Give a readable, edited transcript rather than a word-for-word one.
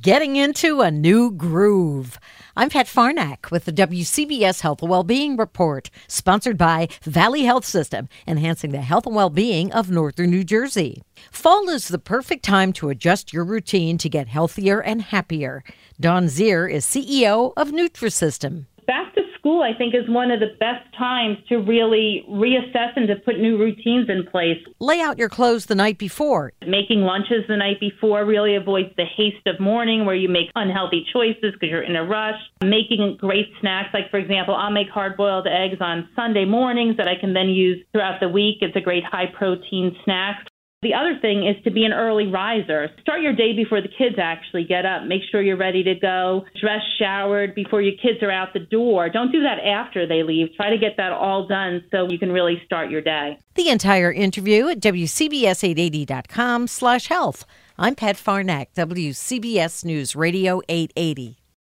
getting into a new groove. I'm Pat Farnack with the WCBS Health and Wellbeing Report, sponsored by Valley Health System, enhancing the health and well-being of northern New Jersey. Fall is the perfect time to adjust your routine to get healthier and happier. Dawn Zier is CEO of Nutrisystem. Back to school, I think, is one of the best times to really reassess and to put new routines in place. Lay out your clothes the night before. Making lunches the night before really avoids the haste of morning where you make unhealthy choices because you're in a rush. Making great snacks, like, for example, I'll make hard-boiled eggs on Sunday mornings that I can then use throughout the week. It's a great high-protein snack. The other thing is to be an early riser. Start your day before the kids actually get up. Make sure you're ready to go. Dress, showered before your kids are out the door. Don't do that after they leave. Try to get that all done so you can really start your day. The entire interview at WCBS880.com/health. I'm Pat Farnack, WCBS News Radio 880.